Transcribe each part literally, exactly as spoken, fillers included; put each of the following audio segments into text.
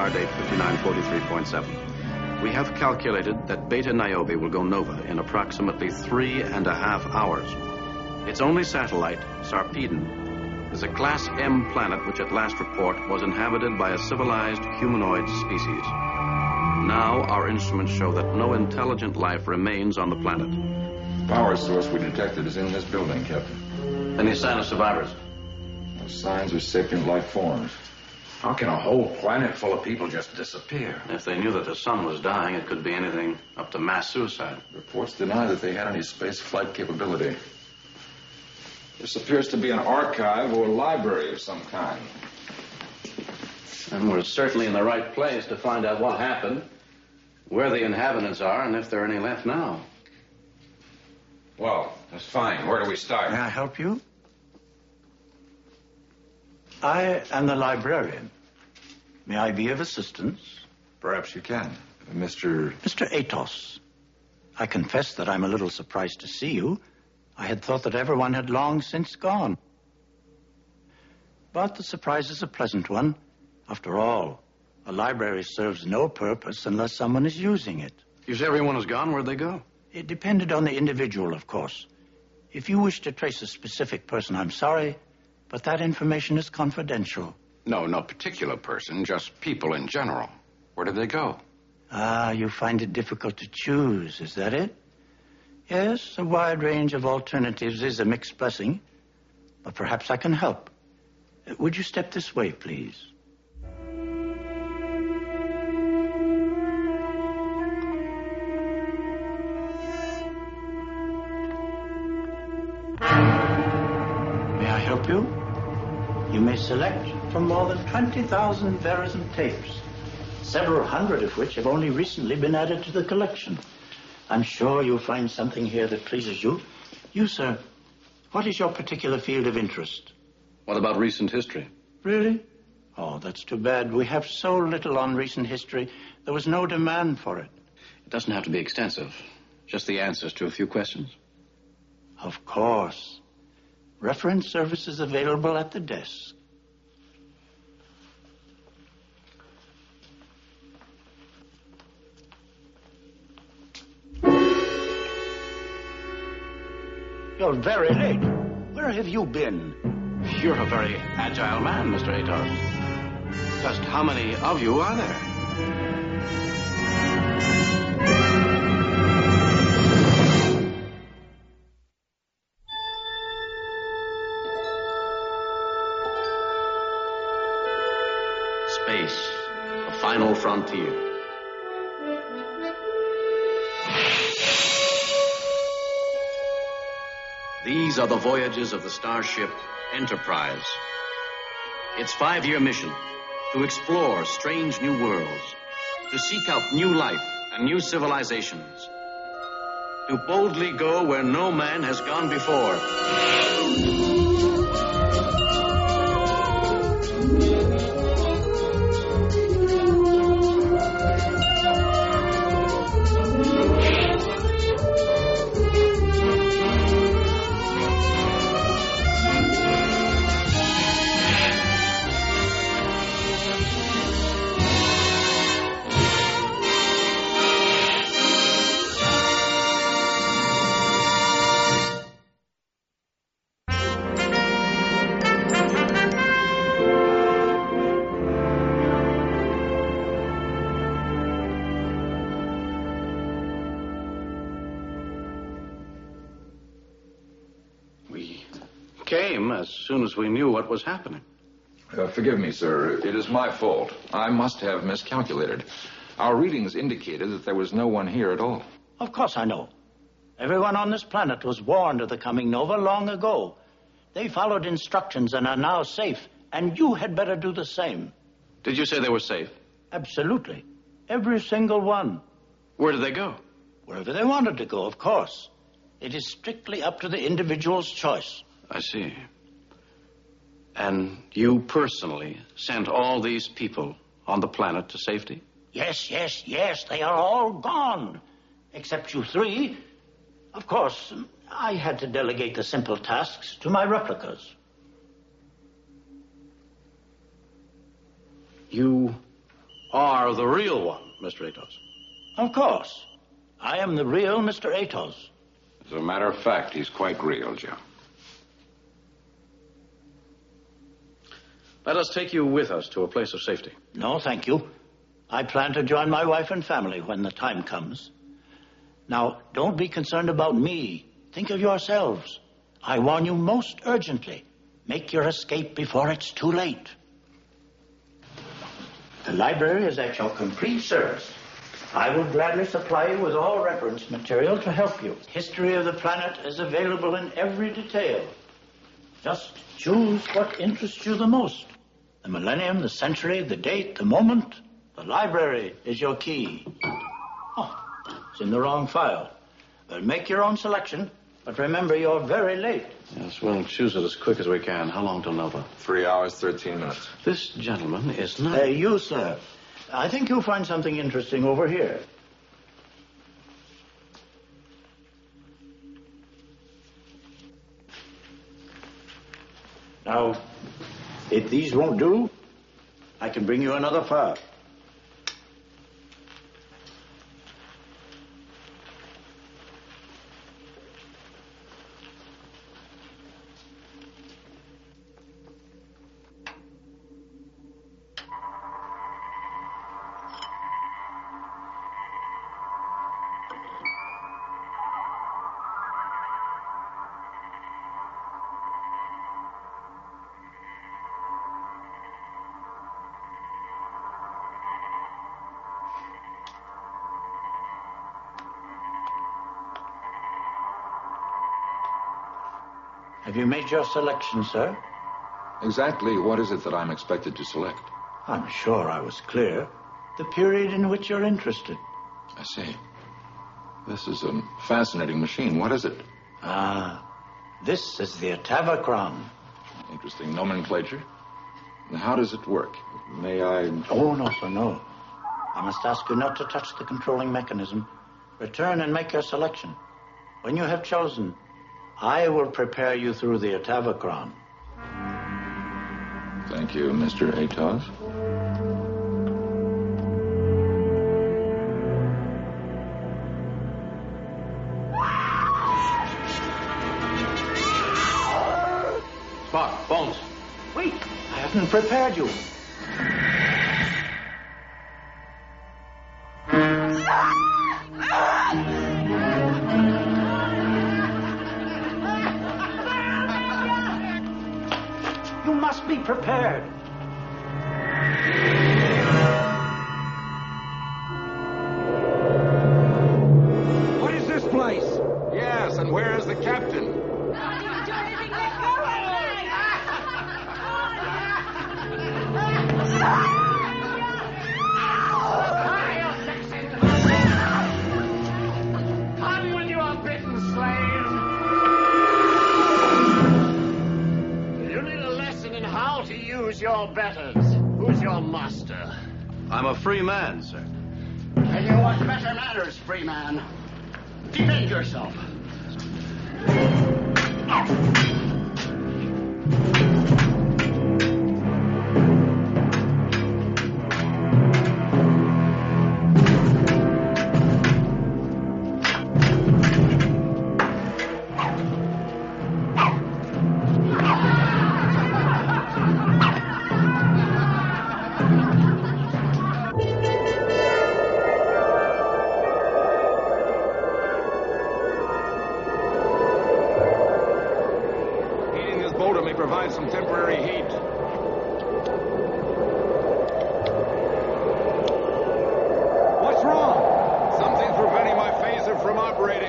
Stardate fifty-nine forty-three point seven. We have calculated that Beta Niobe will go nova in approximately three and a half hours. Its only satellite, Sarpedon, is a Class M planet which at last report was inhabited by a civilized humanoid species. Now our instruments show that no intelligent life remains on the planet. The power source we detected is in this building, Captain. Any sign of survivors? No signs of sapient life forms. How can a whole planet full of people just disappear? If they knew that the sun was dying, it could be anything up to mass suicide. Reports deny that they had any space flight capability. This appears to be an archive or a library of some kind. And we're certainly in the right place to find out what happened, where the inhabitants are, and if there are any left now. Well, that's fine. Where do we start? May I help you? I am the librarian. May I be of assistance? Perhaps you can. Mister... Mister Atos. I confess that I'm a little surprised to see you. I had thought that everyone had long since gone. But the surprise is a pleasant one. After all, a library serves no purpose unless someone is using it. You say everyone is gone? Where'd they go? It depended on the individual, of course. If you wish to trace a specific person, I'm sorry, but that information is confidential. No, no particular person, just people in general. Where did they go? Ah, you find it difficult to choose, is that it? Yes, a wide range of alternatives is a mixed blessing, but perhaps I can help. Uh, Would you step this way, please? May I help you? You may select from more than twenty thousand Verism tapes, several hundred of which have only recently been added to the collection. I'm sure you'll find something here that pleases you. You, sir, what is your particular field of interest? What about recent history? Really? Oh, that's too bad. We have so little on recent history. There was no demand for it. It doesn't have to be extensive. Just the answers to a few questions. Of course. Reference service is available at the desk. You're very late. Where have you been? You're a very agile man, Mister Atos. Just how many of you are there? Space, the final frontier. These are the voyages of the starship Enterprise. Its five-year mission, to explore strange new worlds, to seek out new life and new civilizations, to boldly go where no man has gone before. Came as soon as we knew what was happening. Uh, forgive me, sir. It is my fault. I must have miscalculated. Our readings indicated that there was no one here at all. Of course I know. Everyone on this planet was warned of the coming nova long ago. They followed instructions and are now safe, and you had better do the same. Did you say they were safe? Absolutely. Every single one. Where did they go? Wherever they wanted to go, of course. It is strictly up to the individual's choice. I see. And you personally sent all these people on the planet to safety? Yes, yes, yes. They are all gone. Except you three. Of course, I had to delegate the simple tasks to my replicas. You are the real one, Mister Atos. Of course. I am the real Mister Atos. As a matter of fact, he's quite real, Joe. Let us take you with us to a place of safety. No, thank you. I plan to join my wife and family when the time comes. Now, don't be concerned about me. Think of yourselves. I warn you most urgently. Make your escape before it's too late. The library is at your complete service. I will gladly supply you with all reference material to help you. History of the planet is available in every detail. Just choose what interests you the most. The millennium, the century, the date, the moment. The library is your key. Oh, it's in the wrong file. Well, make your own selection, but remember you're very late. Yes, we'll choose it as quick as we can. How long till Nova? Three hours, thirteen minutes. This gentleman is not... Uh, you, sir. I think you'll find something interesting over here. Now, if these won't do, I can bring you another file. Have you made your selection, sir? Exactly what is it that I'm expected to select? I'm sure I was clear. The period in which you're interested. I see. This is a fascinating machine. What is it? Ah, this is the Atavachron. Interesting nomenclature. And how does it work? May I... Oh, no, sir, no. I must ask you not to touch the controlling mechanism. Return and make your selection. When you have chosen, I will prepare you through the Atavachron. Thank you, Mister Atos. Spock, Bones. Wait, I haven't prepared you. You must be prepared. What is this place? Yes, and where is the captain? Come when you are bitten, slave. You need a lesson in how to use your betters. Who's your master? I'm a free man, sir. And you want better manners, free man. Defend yourself. Provide some temporary heat. What's wrong? Something's preventing my phaser from operating.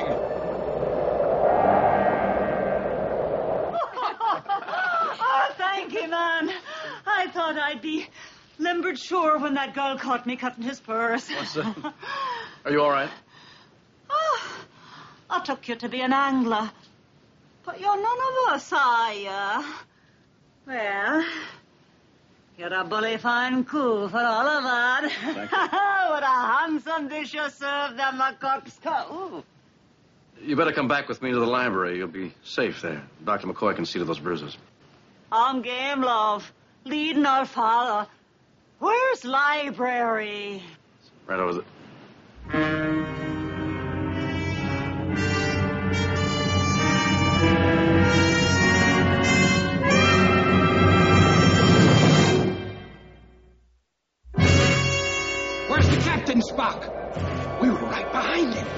Oh, thank you, man. I thought I'd be limbered sure when that girl caught me cutting his purse. What's that? Are you all right? Oh, I took you to be an angler. But you're none of us, are you? Well, you're a bully fine coup for all of that. Thank you. What a handsome dish you served them, a cock's cut. Ooh. You better come back with me to the library. You'll be safe there. Doctor McCoy can see to those bruises. I'm game, love. Leading our father. Where's library? Right over there. Where's the captain, Spock? We were right behind him.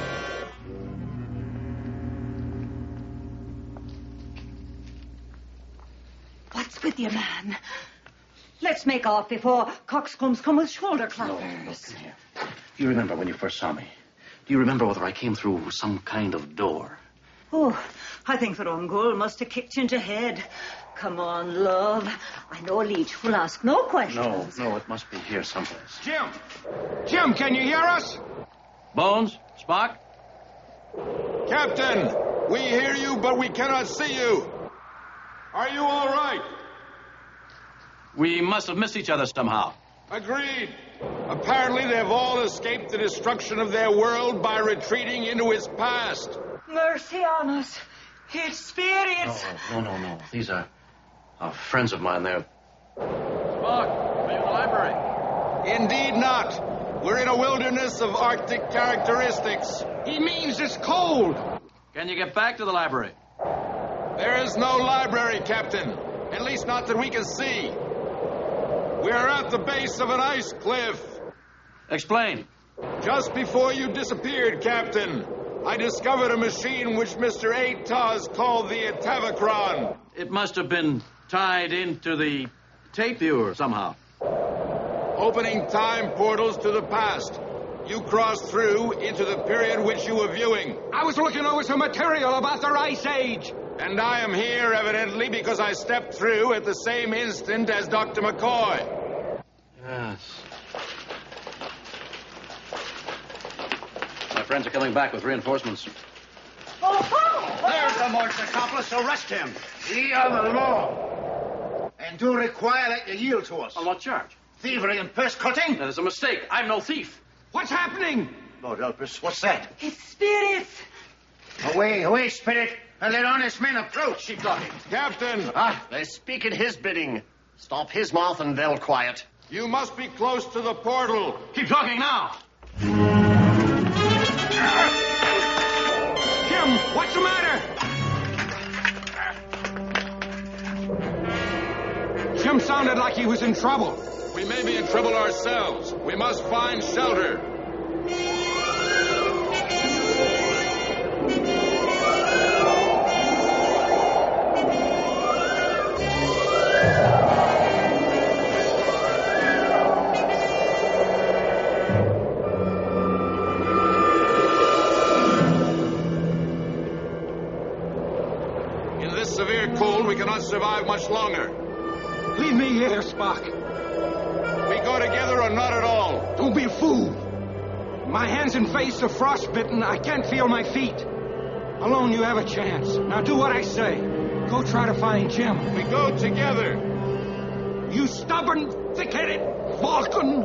What's with you, man? Let's make off before coxcombs come with shoulder clappers. No, listen here. Do you remember when you first saw me? Do you remember whether I came through some kind of door? Oh, I think the Rongul must have kicked you into head. Come on, love. I know Leech will ask no questions. No, no, it must be here someplace. Jim! Jim, can you hear us? Bones? Spock? Captain, we hear you, but we cannot see you. Are you all right? We must have missed each other somehow. Agreed. Apparently, they've all escaped the destruction of their world by retreating into its past. Mercy on us. It's spirits. No, no, no, no. These are, are friends of mine. They're... Spock, are you in the library? Indeed not. We're in a wilderness of Arctic characteristics. He means it's cold. Can you get back to the library? There is no library, Captain. At least not that we can see. We are at the base of an ice cliff. Explain. Just before you disappeared, Captain, I discovered a machine which Mister Atos called the Atavachron. It must have been tied into the tape viewer somehow. Opening time portals to the past. You crossed through into the period which you were viewing. I was looking over some material about the Ice Age. And I am here, evidently, because I stepped through at the same instant as Doctor McCoy. Yes. My friends are coming back with reinforcements. Oh, oh, There's the Morse accomplice. Arrest him. We are the law. And do require that you yield to us. On what charge? Thievery and purse cutting? That is a mistake. I'm no thief. What's happening? Lord help us. What's that? it's spirits. Away, away, spirit. And let honest men approach. Keep talking. Captain, Ah, they speak at his bidding. Stop his mouth and they'll quiet. you must be close to the portal. Keep talking now. Jim, what's the matter? Jim sounded like he was in trouble. We may be in trouble ourselves. We must find shelter. In this severe cold, we cannot survive much longer. Leave me here, Spock. We go together or not at all. Don't be a fool. My hands and face are frostbitten. I can't feel my feet. Alone, you have a chance. Now do what I say. Go try to find Jim. We go together. You stubborn, thick-headed Vulcan.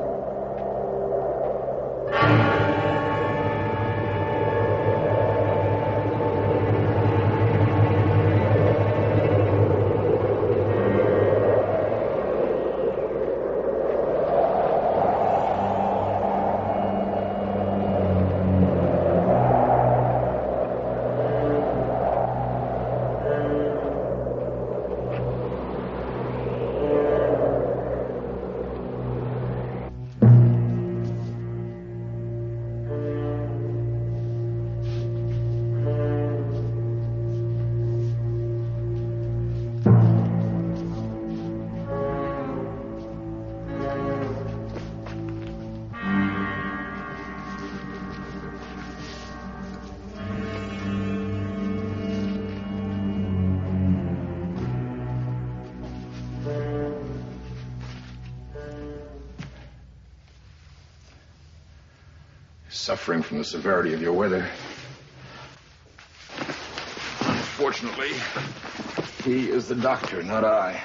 Suffering from the severity of your weather. Unfortunately, he is the doctor, not I.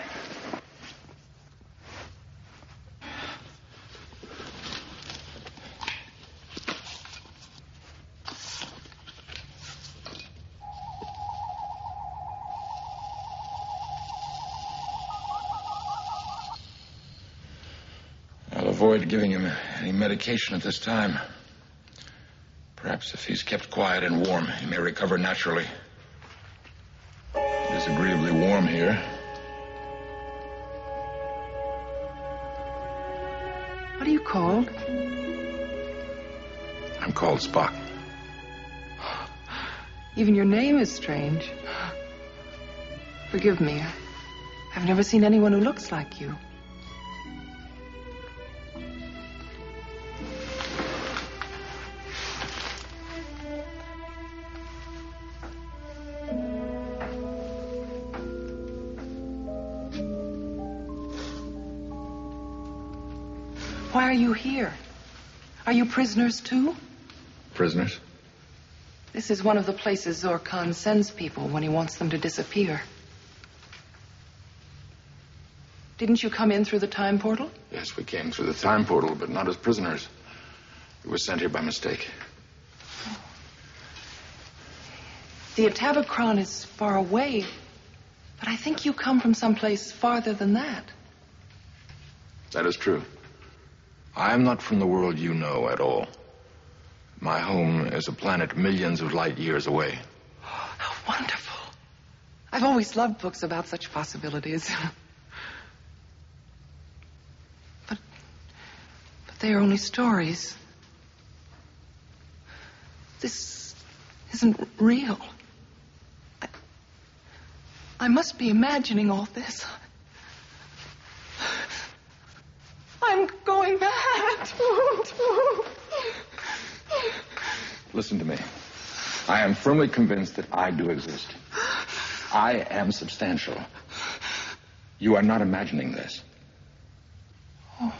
avoid giving him any medication at this time. Perhaps if he's kept quiet and warm, he may recover naturally. It is agreeably warm here. What are you called? I'm called Spock. Even your name is strange. Forgive me. I've never seen anyone who looks like you. Why are you here? Are you prisoners too? Prisoners? This is one of the places Zor Khan sends people when he wants them to disappear. Didn't you come in through the time portal? Yes, we came through the time portal, but not as prisoners. We were sent here by mistake. The Atavachron is far away, but I think you come from someplace farther than that. That is true. I am not from the world you know at all. My home is a planet millions of light years away. Oh, how wonderful. I've always loved books about such possibilities. but, but they are only stories. This isn't real. I, I must be imagining all this. I'm going mad. Listen to me. I am firmly convinced that I do exist. I am substantial. You are not imagining this. Oh.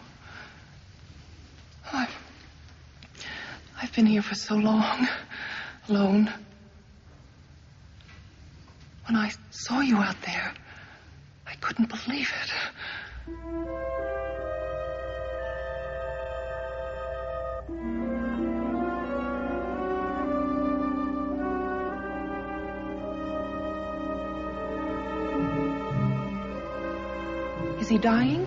I've, I've been here for so long, alone. When I saw you out there, I couldn't believe it. Is he dying?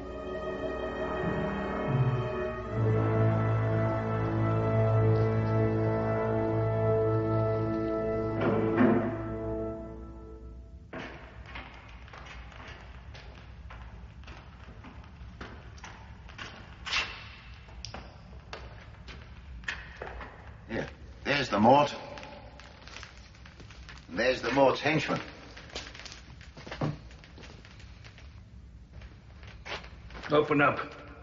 Here, there's the Mort. And there's the Mort's henchman. Open up.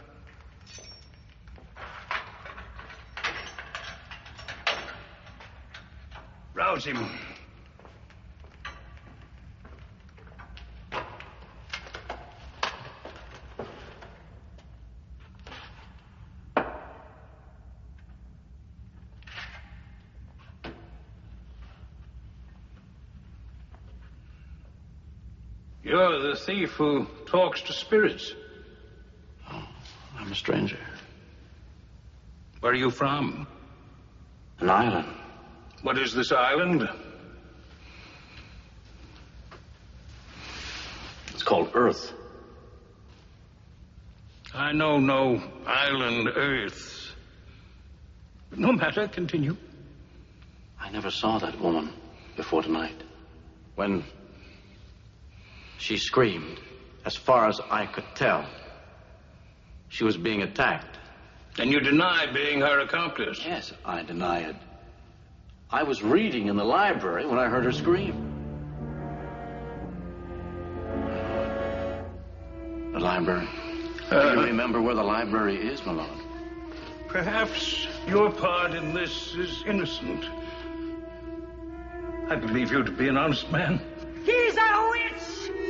Rouse him. You're the thief who talks to spirits. I'm a stranger. Where are you from? An island. What is this island? It's called Earth. I know no island Earth. But no matter, continue. I never saw that woman before tonight. When she screamed, as far as I could tell, she was being attacked. And you deny being her accomplice? Yes, I deny it. I was reading in the library when I heard her scream. The library. Uh, Do you remember where the library is, my lord? Perhaps your part in this is innocent. I believe you to be an honest man. He's a witch!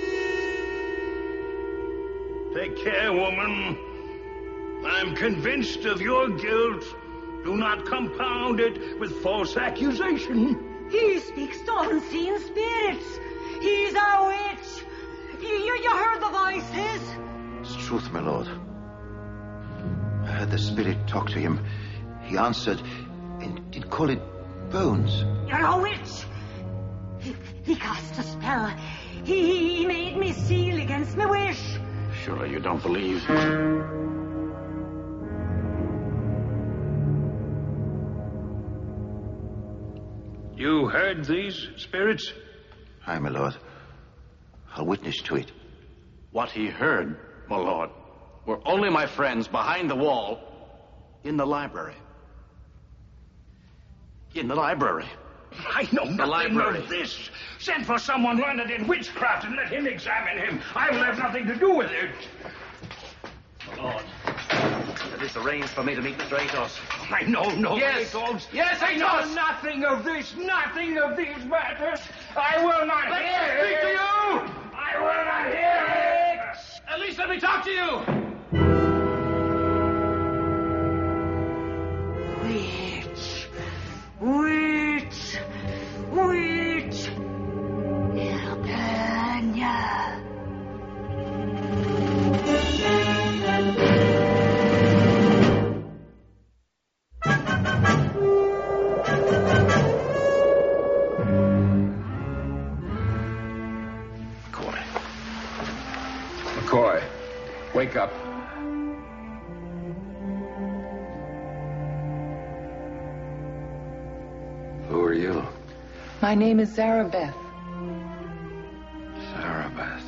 Take care, woman. I'm convinced of your guilt. Do not compound it with false accusation. He speaks to unseen spirits. He's a witch. You, you, you heard the voices? It's truth, my lord. I heard the spirit talk to him. He answered and did call it Bones. You're a witch. He, he cast a spell. He, he made me seal against my wish. Surely you don't believe. You heard these spirits? Aye, my lord. I'll witness to it. What he heard, my lord, were only my friends behind the wall in the library. In the library. I know nothing library. of this. Send for someone learned in witchcraft and let him examine him. I will have nothing to do with it. My lord, it is arranged for me to meet Mister Athos. I know no Yes. Athos. Yes, I Athos. know nothing of this, nothing of these matters. I will not Let hear me speak it. to you! I will not hear it. At least let me talk to you! Witch! Witch! Witch! Hircania! McCoy. McCoy, wake up. Who are you? My name is Zarabeth. Zarabeth.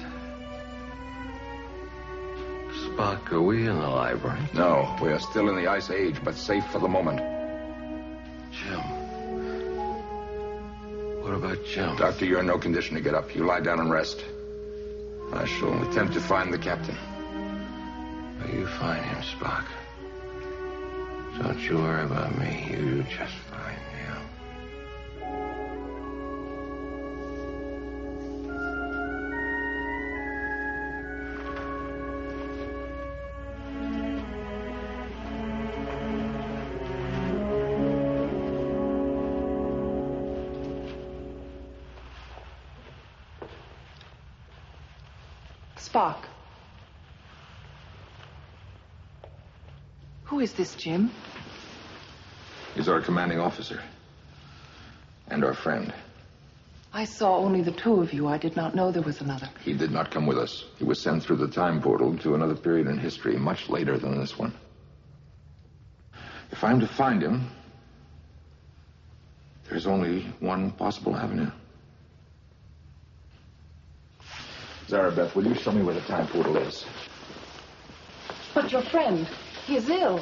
Spock, are we in the library? No, we are still in the Ice Age, but safe for the moment. Jim. What about Jim? Doctor, you're in no condition to get up. You lie down and rest. I shall attempt to find the captain. Will you find him, Spock? Don't you worry about me. You just find him. Spock. Who is this, Jim? He's our commanding officer. And our friend. I saw only the two of you. I did not know there was another. He did not come with us. He was sent through the time portal to another period in history, much later than this one. If I'm to find him, there's only one possible avenue. Zarabeth, will you show me where the time portal is? But your friend, he is ill.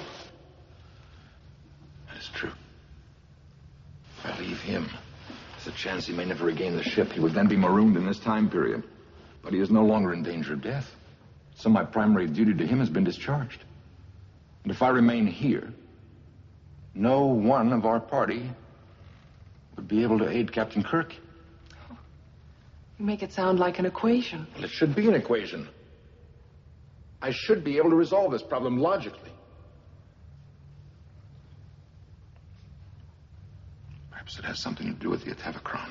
That is true. If I leave him, there's a chance he may never regain the ship. He would then be marooned in this time period. But he is no longer in danger of death. So my primary duty to him has been discharged. And if I remain here, no one of our party would be able to aid Captain Kirk. You make it sound like an equation. Well, it should be an equation. I should be able to resolve this problem logically. Perhaps it has something to do with the Atavachron.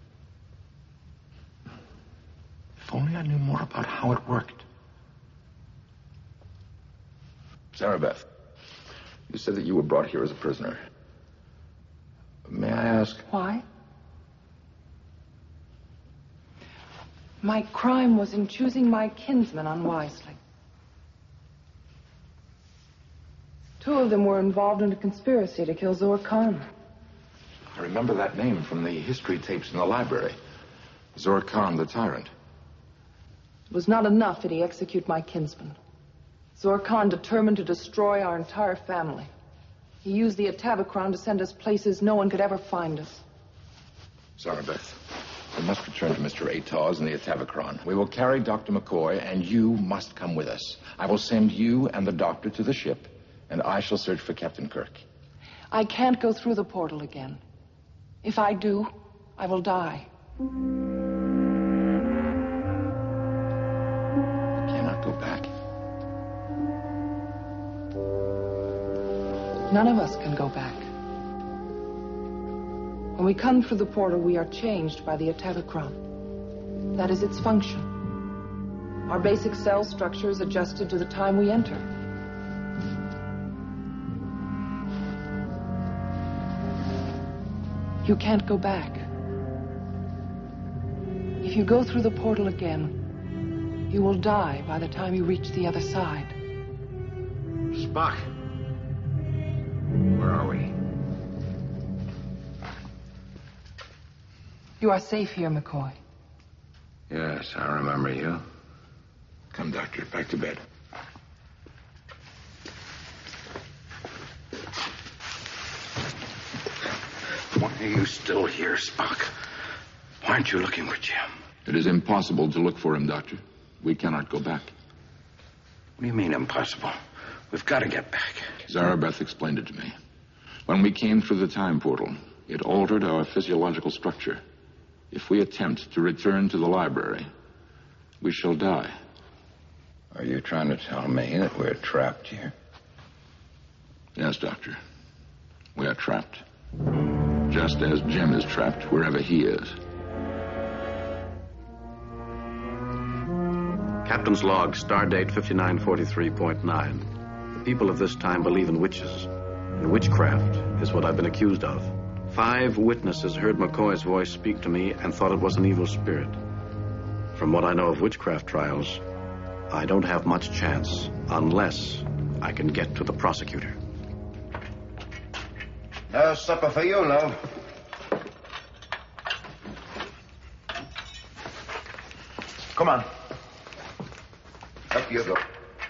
If only I knew more about how it worked. Zarabeth, you said that you were brought here as a prisoner. May I ask? Why? My crime was in choosing my kinsmen unwisely. Two of them were involved in a conspiracy to kill Zor Khan. I remember that name from the history tapes in the library. Zor Khan, the tyrant. It was not enough that he execute my kinsmen. Zor Khan determined to destroy our entire family. He used the Atavachron to send us places no one could ever find us. Zarabeth, we must return to Mister Atos and the Atavachron. We will carry Doctor McCoy, and you must come with us. I will send you and the doctor to the ship, and I shall search for Captain Kirk. I can't go through the portal again. If I do, I will die. I cannot go back. None of us can go back. When we come through the portal, we are changed by the Atavachron. That is its function. Our basic cell structure is adjusted to the time we enter. You can't go back. If you go through the portal again, you will die by the time you reach the other side. Spock. Where are we? You are safe here, McCoy. Yes, I remember you. Come, Doctor, back to bed. Why are you still here, Spock? Why aren't you looking for Jim? It is impossible to look for him, Doctor. We cannot go back. What do you mean impossible? We've got to get back. Zarabeth explained it to me. When we came through the time portal, it altered our physiological structure. If we attempt to return to the library, we shall die. Are you trying to tell me that we're trapped here? Yes, Doctor. We are trapped. Just as Jim is trapped wherever he is. Captain's log, stardate fifty-nine forty-three point nine. The people of this time believe in witches. And witchcraft is what I've been accused of. Five witnesses heard McCoy's voice speak to me and thought it was an evil spirit. From what I know of witchcraft trials, I don't have much chance unless I can get to the prosecutor. No supper for you, love. Come on. Up you go.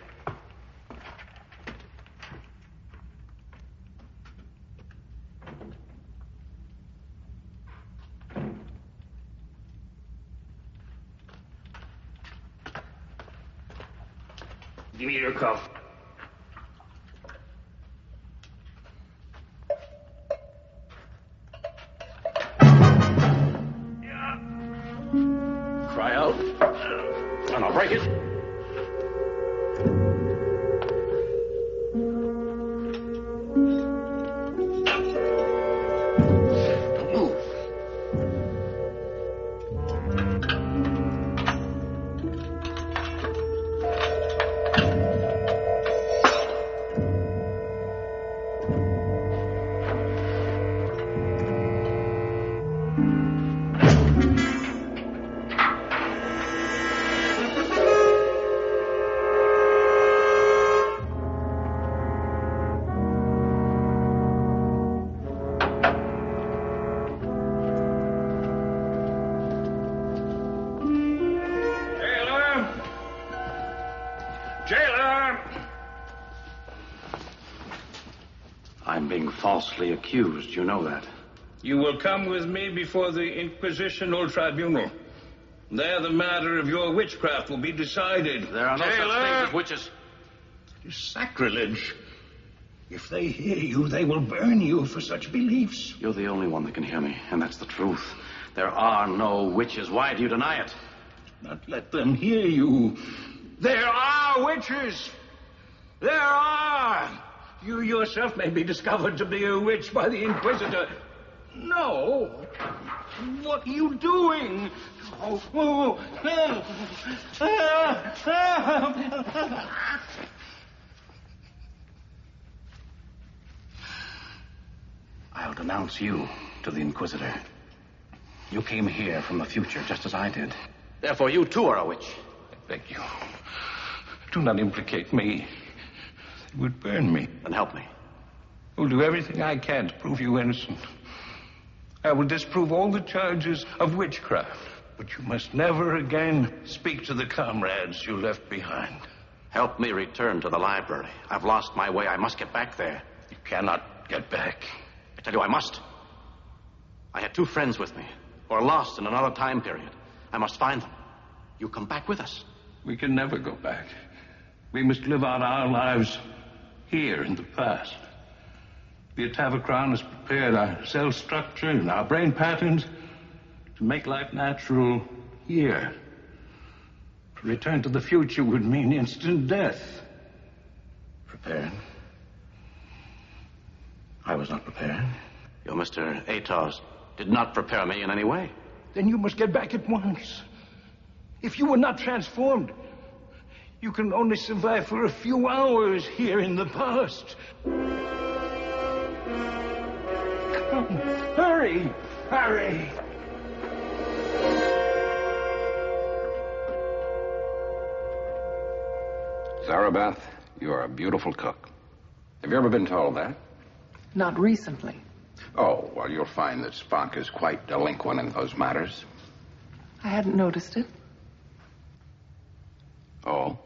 Give me your cuff. Yeah. Cry out. And I'll break it. Don't move. I'm being falsely accused. You know that. You will come with me before the Inquisitional Tribunal. There the matter of your witchcraft will be decided. There are no Taylor! such things as witches. It is sacrilege. If they hear you, they will burn you for such beliefs. You're the only one that can hear me, and that's the truth. There are no witches. Why do you deny it? Do not let them hear you. There are witches. There are. You yourself may be discovered to be a witch by the Inquisitor. No. What are you doing? Oh, oh, oh. I'll denounce you to the Inquisitor. You came here from the future, just as I did. Therefore, you too are a witch. I beg you. Do not implicate me. It would burn me. Then help me. I will do everything I can to prove you innocent. I will disprove all the charges of witchcraft. But you must never again speak to the comrades you left behind. Help me return to the library. I've lost my way. I must get back there. You cannot get back. I tell you, I must. I had two friends with me, who are lost in another time period. I must find them. You come back with us. We can never go back. We must live out our lives here in the past. The Atavachron has prepared our cell structure and our brain patterns to make life natural here. To return to the future would mean instant death. Prepared? I was not prepared. Your Mister Atos did not prepare me in any way. Then you must get back at once. If you were not transformed, you can only survive for a few hours here in the past. Come, hurry, hurry. Zarabeth, you are a beautiful cook. Have you ever been told that? Not recently. Oh, well, you'll find that Spock is quite delinquent in those matters. I hadn't noticed it. Oh?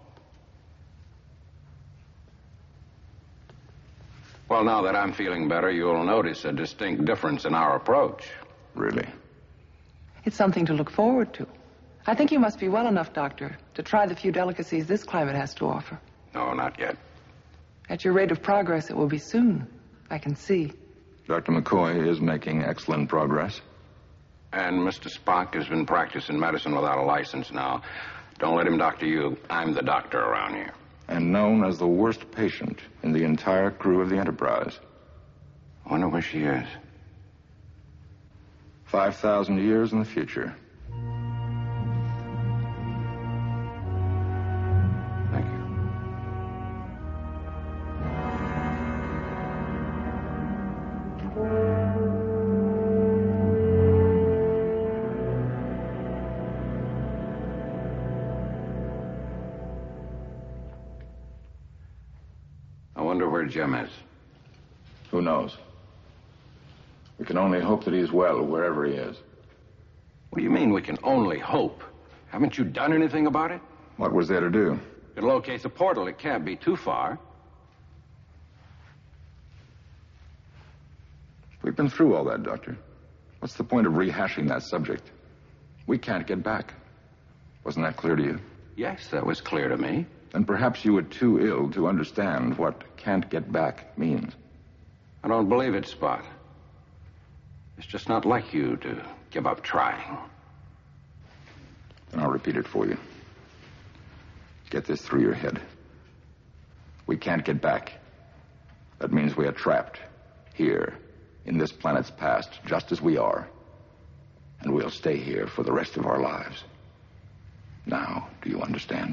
Well, now that I'm feeling better, you'll notice a distinct difference in our approach. Really? It's something to look forward to. I think you must be well enough, Doctor, to try the few delicacies this climate has to offer. No, not yet. At your rate of progress, it will be soon. I can see. Doctor McCoy is making excellent progress. And Mister Spock has been practicing medicine without a license now. Don't let him doctor you. I'm the doctor around here. And known as the worst patient in the entire crew of the Enterprise. I wonder where she is. Five thousand years in the future. Thank you. I wonder where Jim is. Who knows? We can only hope that he's well wherever he is. What do you mean we can only hope? Haven't you done anything about it? What was there to do? It locates a portal. It can't be too far. We've been through all that, Doctor. What's the point of rehashing that subject? We can't get back. Wasn't that clear to you? Yes, that was clear to me. And perhaps you were too ill to understand what can't get back means. I don't believe it, Spock. It's just not like you to give up trying. And I'll repeat it for you. Get this through your head. We can't get back. That means we are trapped here in this planet's past, just as we are. And we'll stay here for the rest of our lives. Now, do you understand?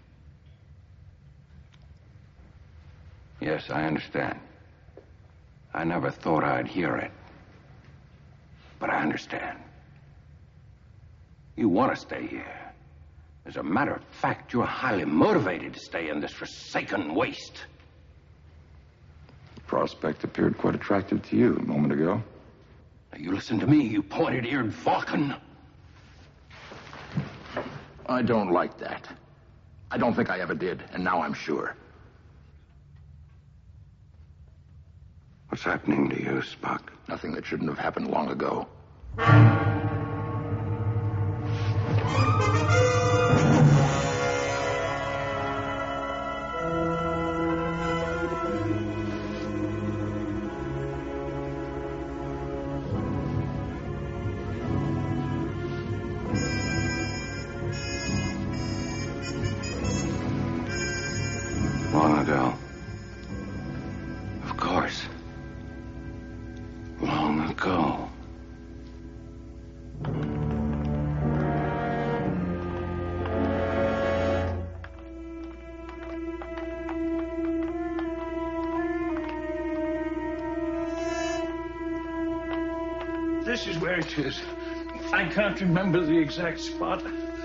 Yes, I understand. I never thought I'd hear it. But I understand. You want to stay here. As a matter of fact, you're highly motivated to stay in this forsaken waste. The prospect appeared quite attractive to you a moment ago. Now, you listen to me, you pointed-eared Vulcan. I don't like that. I don't think I ever did, and now I'm sure. What's happening to you, Spock? Nothing that shouldn't have happened long ago. Long ago. Of course. Long ago. This is where it is. I can't remember the exact spot.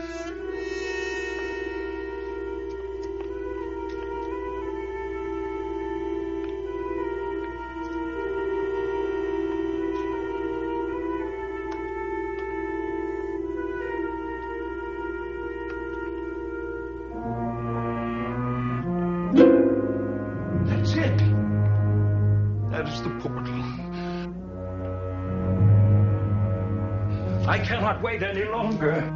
That's it. That is the portal. I cannot wait any longer.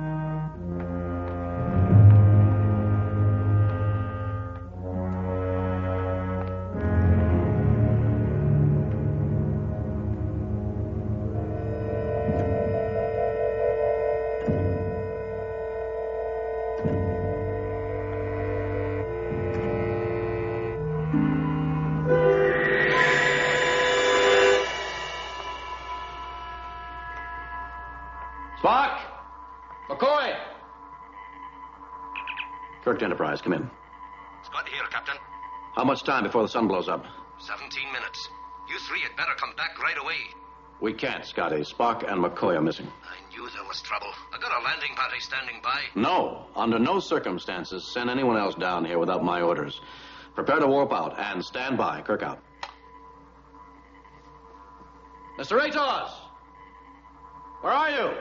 Spock! McCoy! Kirk to Enterprise, come in. Scott here, Captain. How much time before the sun blows up? Seventeen minutes. You three had better come back right away. We can't, Scotty. Spock and McCoy are missing. I knew there was trouble. I got a landing party standing by. No. Under no circumstances send anyone else down here without my orders. Prepare to warp out and stand by. Kirk out. Mister Atos! Where are you?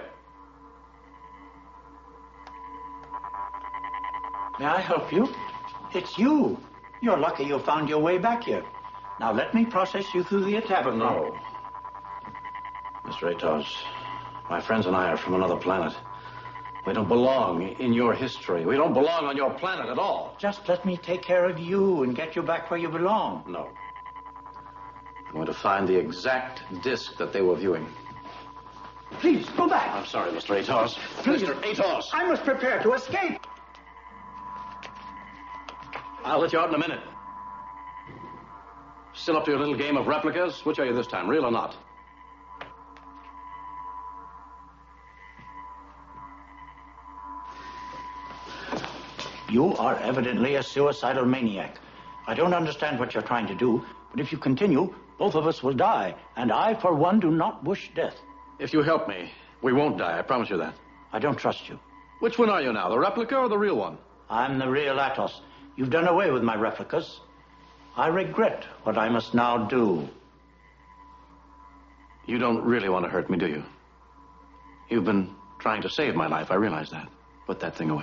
May I help you? It's you. You're lucky you found your way back here. Now let me process you through the Atavachron. No. Mister Atos, my friends and I are from another planet. We don't belong in your history. We don't belong on your planet at all. Just let me take care of you and get you back where you belong. No. I'm going to find the exact disc that they were viewing. Please, go back. I'm sorry, Mister Atos. Please. Mister Atos! I must prepare to escape. I'll let you out in a minute. Still up to your little game of replicas? Which are you this time, real or not? You are evidently a suicidal maniac. I don't understand what you're trying to do, but if you continue, both of us will die, and I, for one, do not wish death. If you help me, we won't die, I promise you that. I don't trust you. Which one are you now, the replica or the real one? I'm the real Atos. You've done away with my replicas. I regret what I must now do. You don't really want to hurt me, do you? You've been trying to save my life, I realize that. Put that thing away.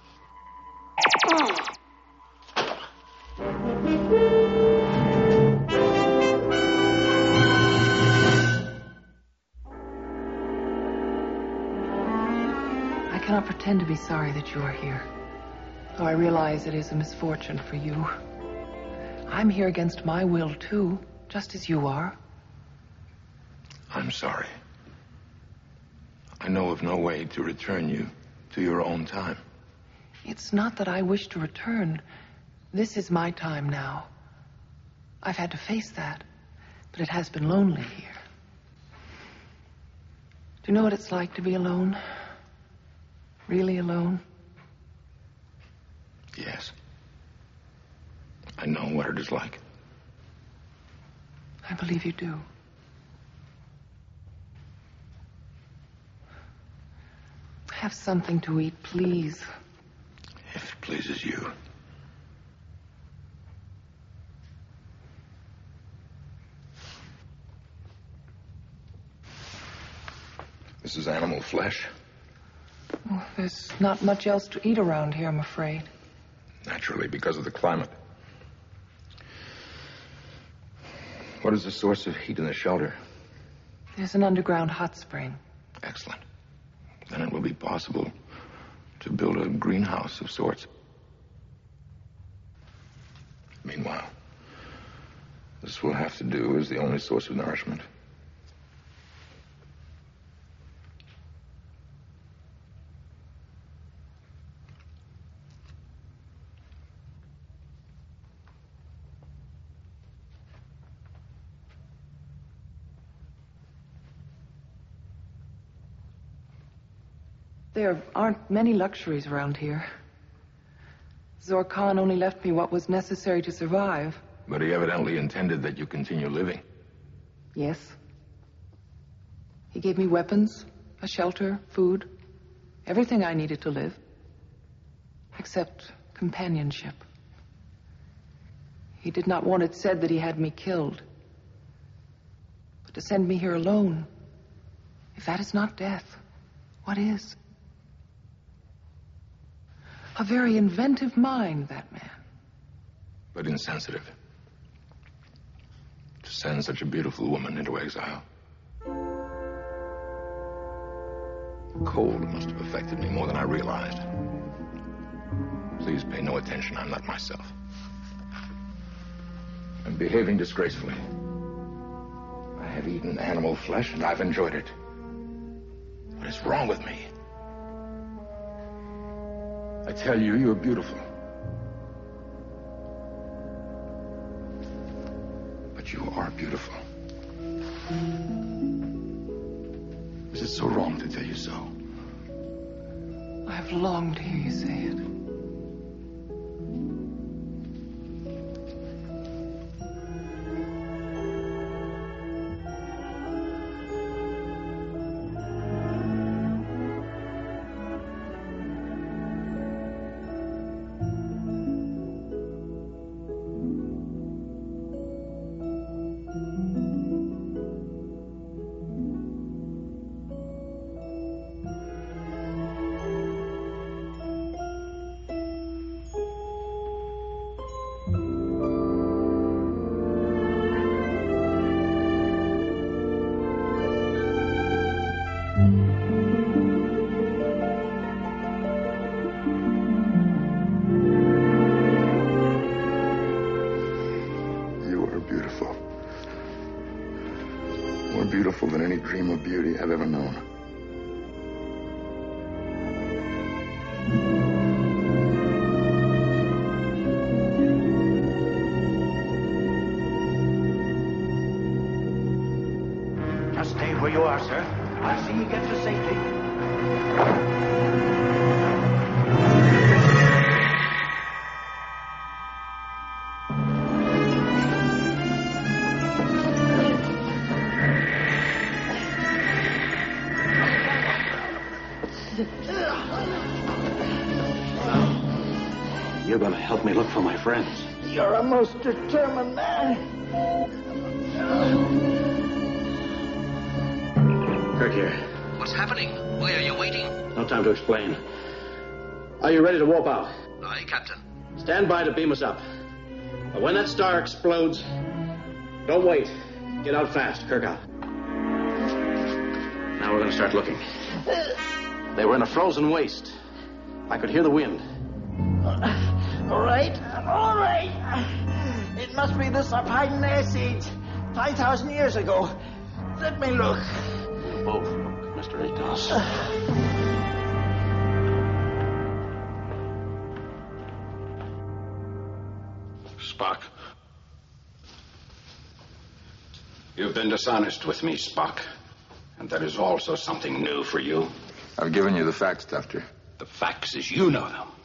I cannot pretend to be sorry that you are here, though I realize it is a misfortune for you. I'm here against my will, too, just as you are. I'm sorry. I know of no way to return you to your own time. It's not that I wish to return. This is my time now. I've had to face that, but it has been lonely here. Do you know what it's like to be alone? Really alone? Yes. I know what it is like. I believe you do. Have something to eat, please. If it pleases you. This is animal flesh. Oh, there's not much else to eat around here, I'm afraid. Naturally, because of the climate. What is the source of heat in the shelter? There's an underground hot spring. Excellent. Then it will be possible to build a greenhouse of sorts. Meanwhile, this will have to do as the only source of nourishment. There aren't many luxuries around here. Zor Khan only left me what was necessary to survive. But he evidently intended that you continue living. Yes. He gave me weapons, a shelter, food, everything I needed to live. Except companionship. He did not want it said that he had me killed. But to send me here alone, if that is not death, what is? A very inventive mind, that man. But insensitive. To send such a beautiful woman into exile. The cold must have affected me more than I realized. Please pay no attention. I'm not myself. I'm behaving disgracefully. I have eaten animal flesh and I've enjoyed it. What is wrong with me? I tell you, you're beautiful. But you are beautiful. Is it so wrong to tell you so? I've longed to hear you say it. powerful than any dream of beauty I've ever known. Just stay where you are, sir. I'll see you get to safety. You're going to help me look for my friends. You're a most determined man. Kirk here. What's happening? Why are you waiting? No time to explain. Are you ready to warp out? Aye, Captain. Stand by to beam us up. But when that star explodes, don't wait. Get out fast. Kirk out. Now we're going to start looking. They were in a frozen waste. I could hear the wind. All right, all right. It must be the Sarpedon Ice Age, five thousand years ago. Let me look. Both, Mister Atos. Spock. You've been dishonest with me, Spock. And that is also something new for you. I've given you the facts, Doctor. The facts as you know them.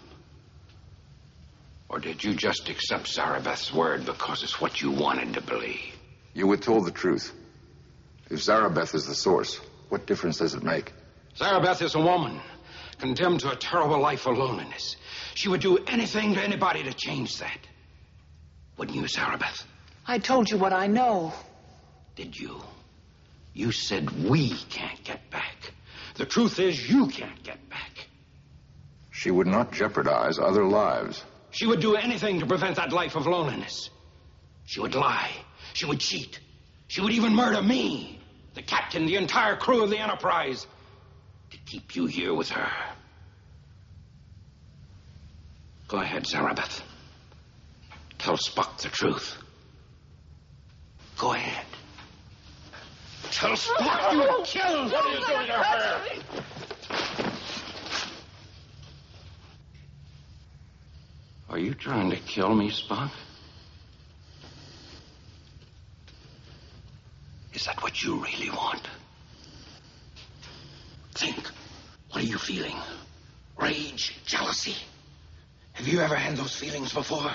Or did you just accept Zarabeth's word because it's what you wanted to believe? You were told the truth. If Zarabeth is the source, what difference does it make? Zarabeth is a woman, condemned to a terrible life of loneliness. She would do anything to anybody to change that. Wouldn't you, Zarabeth? I told you what I know. Did you? You said we can't get back. The truth is you can't get back. She would not jeopardize other lives. She would do anything to prevent that life of loneliness. She would lie. She would cheat. She would even murder me, the captain, the entire crew of the Enterprise, to keep you here with her. Go ahead, Zarabeth. Tell Spock the truth. Go ahead. Tell Spock you would kill what he's doing to her. Are you trying to kill me, Spock? Is that what you really want? Think. What are you feeling? Rage? Jealousy? Have you ever had those feelings before?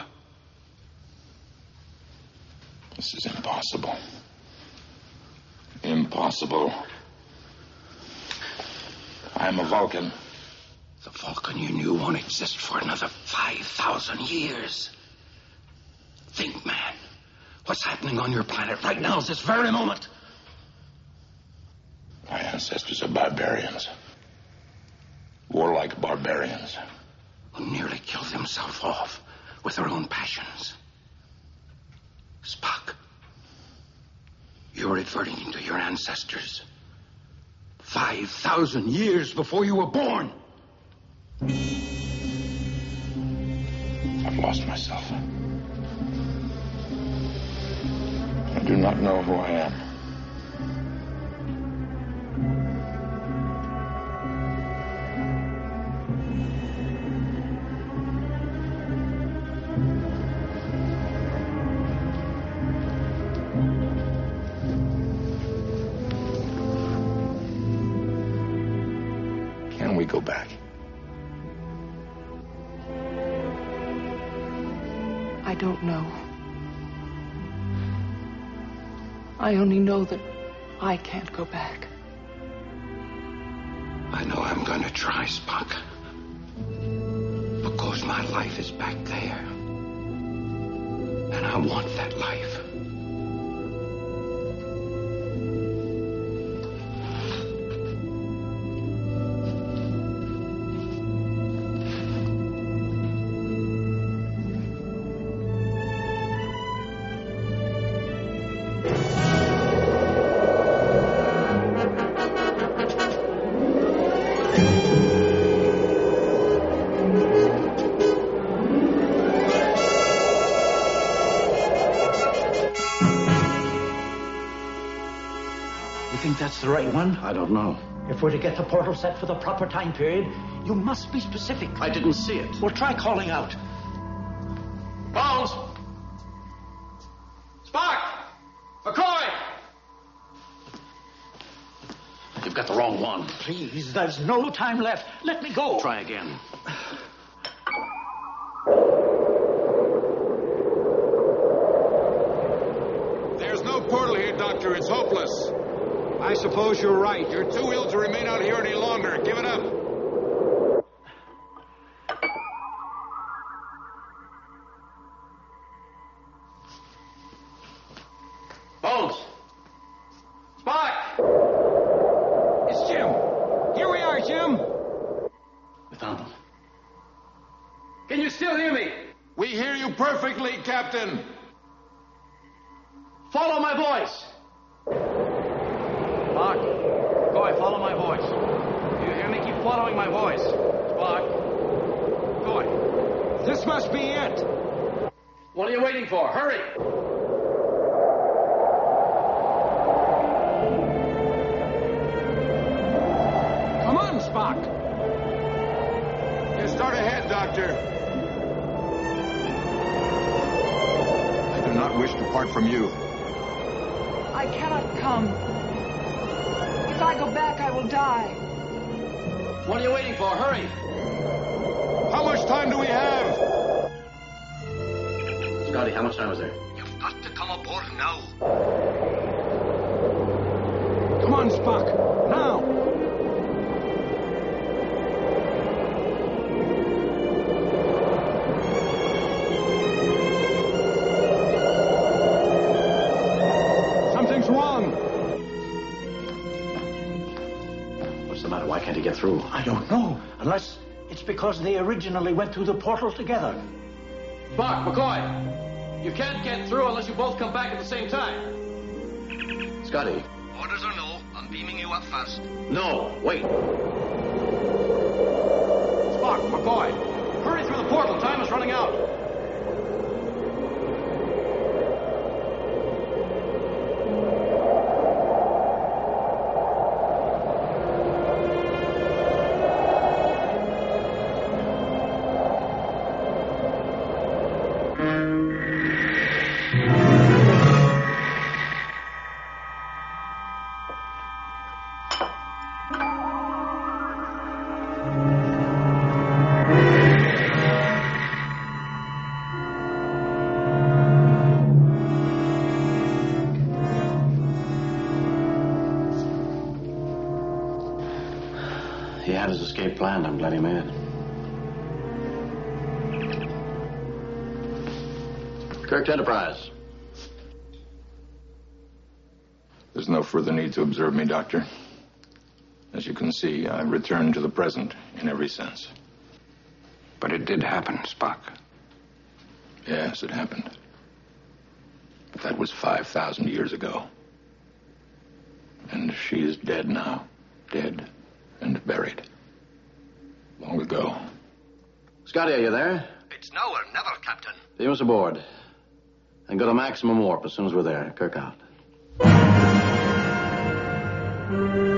This is impossible. Impossible. I'm a Vulcan. The Vulcan you knew won't exist for another five thousand years. Think, man. What's happening on your planet right now is this very moment. My ancestors are barbarians. Warlike barbarians. Who nearly killed themselves off with their own passions. Spock, you're adverting to your ancestors. Five thousand years before you were born. I've lost myself. I do not know who I am. Can we go back? I don't know. I only know that I can't go back. I know I'm going to try, Spock. Because my life is back there. And I want that life. think that's the right one? I don't know. If we're to get the portal set for the proper time period, you must be specific. I didn't see it. Well, try calling out. Bones! Spock! McCoy! You've got the wrong one. Please, there's no time left. Let me go. Try again. There's no portal here, Doctor. It's hopeless. I suppose you're right. You're too ill to remain out here any longer. Give it up. Bones! Spock! It's Jim. Here we are, Jim. We found them. Can you still hear me? We hear you perfectly, Captain. Follow my voice. Spock, McCoy, follow my voice. Do you hear me? Keep following my voice. Spock, McCoy. This must be it. What are you waiting for? Hurry! Come on, Spock. You start ahead, Doctor. I do not wish to part from you. I cannot come. If I go back, I will die. What are you waiting for? Hurry! How much time do we have? Scotty, how much time is there? You've got to come aboard now. Come on, Spock. Now. Something's wrong. What's the matter? Why can't he get through? I don't know, unless it's because they originally went through the portal together. Spock, McCoy, you can't get through unless you both come back at the same time. Scotty. Orders or no, I'm beaming you up fast. No, wait. Spock, McCoy, hurry through the portal. Time is running out. He had his escape planned. I'm glad he made it. Kirk to Enterprise. There's no further need to observe me, Doctor. As you can see, I've returned to the present in every sense. But it did happen, Spock. Yes, it happened. But that was five thousand years ago. And she is dead now. Dead and buried. Long ago. Scotty, are you there? It's now or never, Captain. Beam us aboard. And go to maximum warp as soon as we're there. Kirk out.